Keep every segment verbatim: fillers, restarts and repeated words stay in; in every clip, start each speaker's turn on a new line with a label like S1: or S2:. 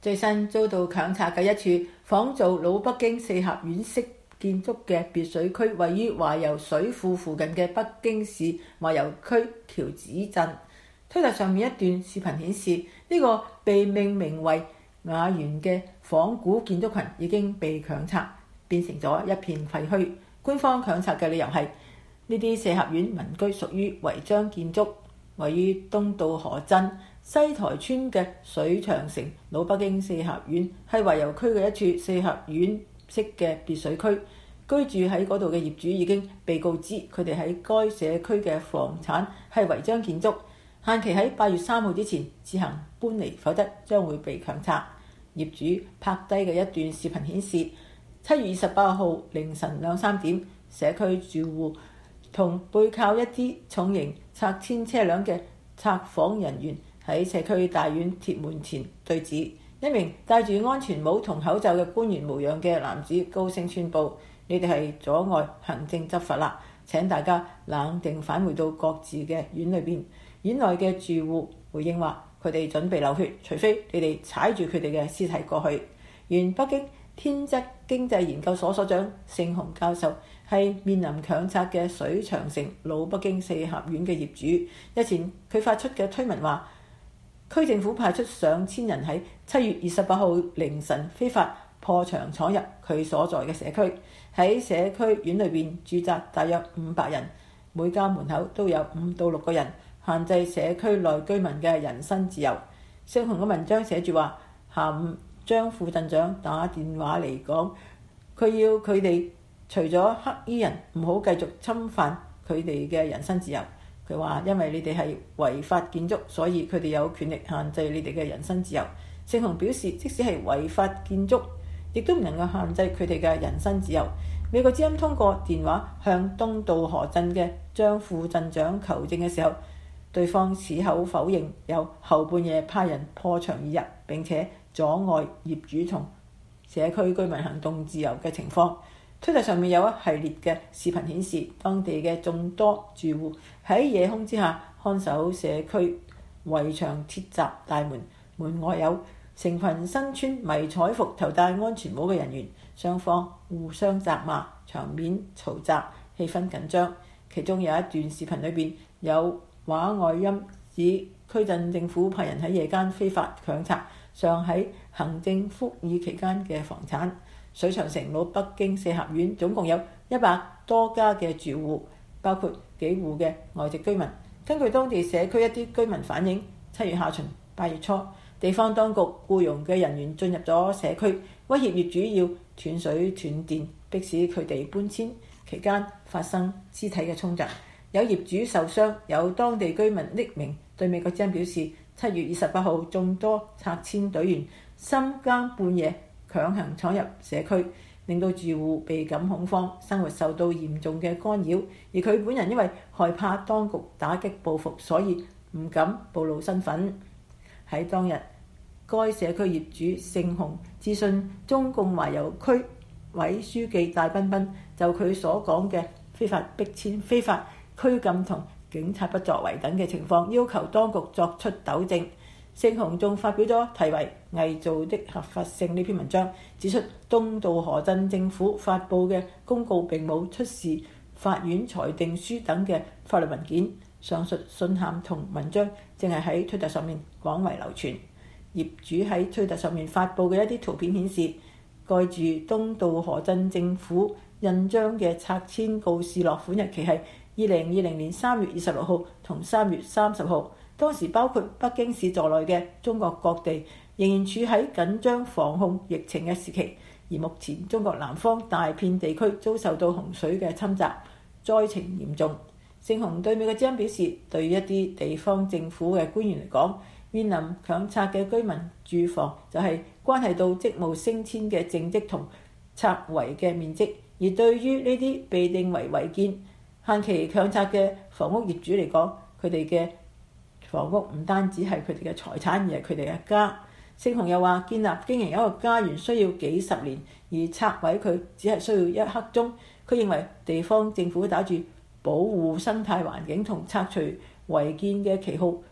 S1: 最新遭到強拆嘅一處仿造老北京四合院式建築嘅別墅區，位於華油水庫附近嘅北京市華油區橋子鎮。推特上面一段視頻顯示，呢、這個被命名為雅園嘅仿古建築群已經被強拆，變成咗一片廢墟。官方強拆嘅理由係呢啲四合院民居屬於違章建築，位於東渡河鎮西台村嘅水長城老北京四合院係華油區嘅一處四合院式嘅別墅區，居住喺嗰度嘅業主已經被告知佢哋喺該社區嘅房產係違章建築，限期喺八月三號之前自行搬離，否則將會被強拆。業主拍低嘅一段視頻顯示，七月二十八號凌晨兩三點，社區住戶同背靠一啲重型拆遷車輛嘅拆訪人員喺社區大院鐵門前對峙。一名戴住安全帽同口罩嘅官員模樣嘅男子高聲宣佈：你哋係阻礙行政執法啦！請大家冷靜返回到各自嘅院裏邊。院內嘅住戶回應話：佢哋準備流血，除非你哋踩住佢哋嘅屍體過去。原北京天質經濟研究所所長盛雄教授係面臨強拆嘅水長城老北京四合院嘅業主。日前佢發出嘅推文話，區政府派出上千人喺七月二十八號凌晨非法破牆闖入佢所在嘅社區，喺社區院裏邊駐紮大約五百人，每家門口都有五到六個人，限制社區內居民嘅人身自由。盛雄嘅文章寫住話，下午張副鎮長打電話嚟講，佢要佢哋除咗黑衣人唔好繼續侵犯佢哋嘅人身自由。佢話因為你哋係違法建築，所以佢哋有權力限制你哋嘅人身自由。盛雄表示，即使係違法建築，亦都唔能夠限制佢哋嘅人身自由。美國之音通過電話向東渡河鎮嘅張副鎮長求證嘅時候，對方矢口否認有後半夜派人破牆而入，並且阻礙業主同社區居民行動自由嘅情況。推特上面有一系列嘅視頻顯示，當地嘅眾多住戶喺夜空之下看守社區圍牆鐵閘大門，門外有成群身穿迷彩服、頭戴安全帽嘅人員，雙方互相責罵，場面嘈雜，氣氛緊張。其中有一段視頻裏邊有話外音指區鎮政府派人喺夜間非法強拆尚喺行政復議期間嘅房產。水長城老北京四合院總共有一百多家嘅住戶，包括幾戶嘅外籍居民。根據當地社區一啲居民反映，七月下旬、八月初，地方當局僱傭嘅人員進入咗社區，威脅業主要斷水斷電，迫使佢哋搬遷。期間發生肢體嘅衝突，有業主受傷。有當地居民匿名對美國之音表示，七月二十八號眾多拆遷隊員深更半夜強行闖入社區，令到住戶倍感恐慌，生活受到嚴重嘅干擾。而佢本人因為害怕當局打擊報復，所以唔敢暴露身份。喺當日，該社區業主盛雄致信中共華油區委書記戴彬彬，就佢所講嘅非法逼遷、非法拘禁同警察不作為等嘅情況，要求當局作出糾正。盛雄仲發表咗題為《偽造的合法性》呢篇文章，指出東渡河鎮政府發布嘅公告並冇出示法院裁定書等嘅法律文件。上述信函同文章正係喺推特上面廣為流傳。業主喺推特上面發布嘅一啲圖片顯示，蓋住東渡河鎮政府印章嘅拆遷告示落款日期係二零二零年三月二十六號同三月三十號。當時包括北京市在內嘅中國各地仍然處喺緊張防控疫情嘅時期，而目前中國南方大片地區遭受到洪水嘅侵襲，災情嚴重。盛雄對美國之音表示，對於一啲地方政府嘅官員嚟講，面臨強拆嘅居民住房就係關係到職務升遷嘅政績同拆圍嘅面積，而對於呢啲被定為違建、限期強拆嘅房屋業主嚟講，佢哋嘅房屋唔單止係佢哋嘅財產，而係佢哋嘅家。盛雄又話，建立經營一個家園需要幾十年，而拆毀佢只係需要一刻鐘。佢認為地方政府打住保護生態環境同拆除違建嘅旗號，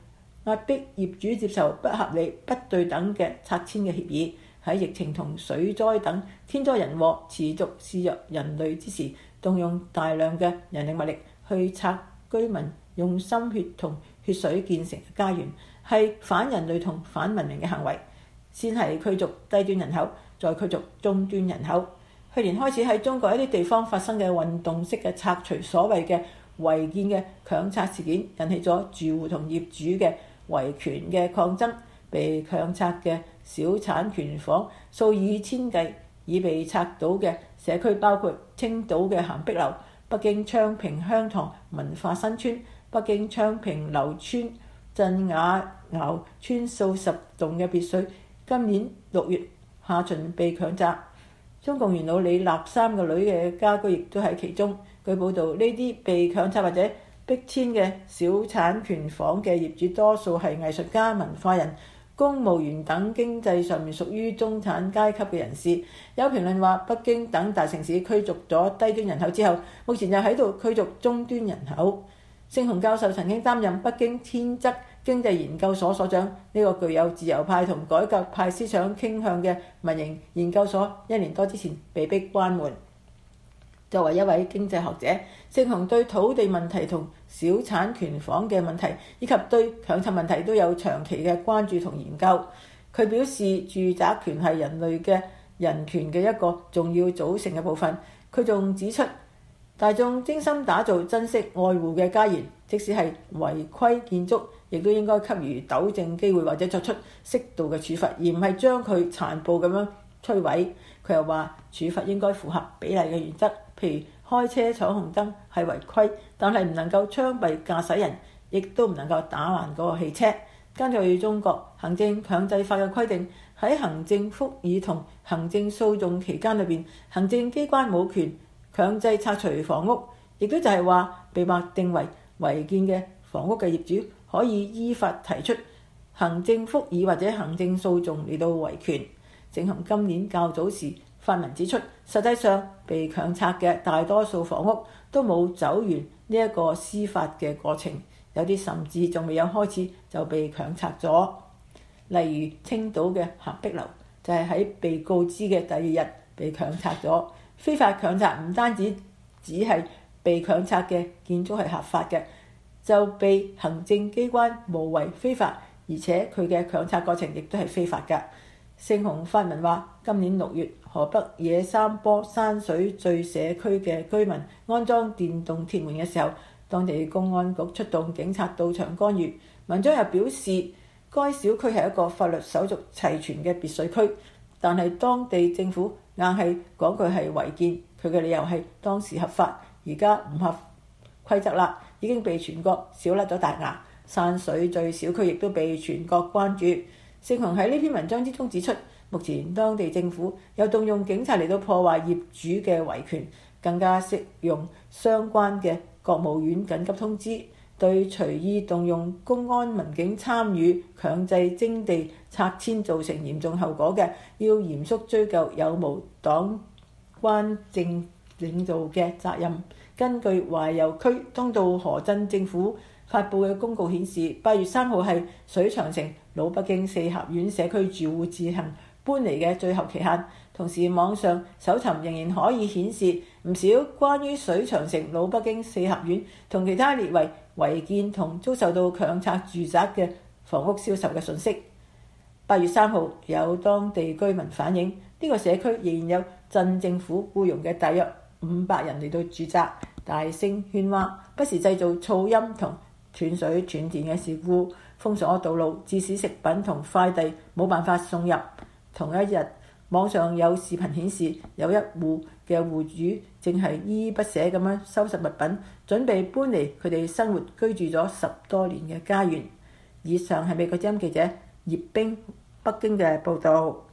S1: 壓迫業主接受不合理、不對等嘅拆遷嘅協議。喺疫情同水災等天災人禍持續肆虐人類之時，動用大量嘅人力物力去拆居民用心血同血水建成嘅家園，係反人類同反文明嘅行為。先係驅逐低端人口，再驅逐中端人口。去年開始喺中國一啲地方發生嘅運動式嘅拆除所謂嘅違建嘅強拆事件，引起咗住戶同業主嘅維權嘅抗爭。被強拆嘅小產權房數以千計，已被拆倒嘅社區包括青島嘅咸碧樓、北京昌平香塘文化新村、北京昌平樓村鎮雅窯村數十棟嘅別墅，今年六月下旬被強拆。中共元老李立三個女嘅家居亦都喺其中。據報道，呢啲被強拆或者逼遷嘅小產權房嘅業主多數係藝術家、文化人、公務員等經濟上面屬於中產階級嘅人士。有評論話，北京等大城市驅逐咗低端人口之後，目前又喺度驅逐中端人口。盛洪教授曾經擔任北京天則經濟研究所所長，呢個具有自由派同改革派思想傾向嘅民營研究所，一年多之前被逼關門。作為一位經濟學者，盛洪對土地問題同小產權房嘅問題，以及對強拆問題都有長期嘅關注同研究。佢表示，住宅權係人類嘅人權嘅一個重要組成嘅部分。佢仲指出，大眾精心打造、珍惜、愛護嘅家園，即使係違規建築，亦都應該給予糾正機會或者作出適度嘅處罰，而唔係將佢殘暴咁樣摧毀。佢又話，處罰應該符合比例嘅原則，譬如開車闖紅燈係違規，但係唔能夠槍斃駕駛人，亦都唔能夠打爛嗰個汽車。根據中國行政強制法嘅規定，喺行政復議同行政訴訟期間裏邊，行政機關冇權強制拆除房屋，亦都就係話被劃定為違建嘅房屋嘅業主可以依法提出行政復議或者行政訴訟嚟到維權。盛洪今年較早時發文指出，實際上被強拆嘅大多數房屋都冇走完呢一個司法嘅過程，有啲甚至仲未有開始就被強拆咗。例如青島嘅咸碧樓就係喺被告知嘅第二日被強拆咗。非法強拆唔單止只係被強拆嘅建築係合法嘅，就被行政機關無為非法，而且佢嘅強拆過程亦都係非法㗎。盛洪發文話，今年六月，河北野山坡山水聚社區嘅居民安裝電動鐵門嘅時候，當地公安局出動警察到場干預。文章又表示，該小區係一個法律手續齊全嘅別墅區，但係當地政府硬係講佢係違建，佢嘅理由係當時合法，而家唔合規則啦，已經被全國笑甩咗大牙。山水聚小區亦都被全國關注。盛洪喺呢篇文章之中指出，目前當地政府有動用警察嚟到破壞業主嘅維權，更加適用相關嘅國務院緊急通知，對隨意動用公安民警參與強制徵地拆遷造成嚴重後果嘅，要嚴肅追究有無黨關政領導嘅責任。根據懷柔區東道河鎮政府發布嘅公告顯示，八月三號係水長城老北京四合院社區住戶自行搬離嘅最後期限。同時，網上搜尋仍然可以顯示唔少關於水長城老北京四合院同其他列為違建同遭受到強拆住宅嘅房屋銷售嘅信息。八月三號，有當地居民反映，呢、這個社區仍然有鎮政府僱傭嘅大約五百人嚟到住宅，大聲喧嘩，不時製造噪音同斷水斷電嘅事故，封鎖道路，致使食品同快遞冇辦法送入。同一日，網上有視頻顯示，有一戶嘅戶主正係依依不捨咁樣收拾物品，準備搬離佢哋生活居住咗十多年嘅家園。以上係美國之音記者葉冰北京嘅報導。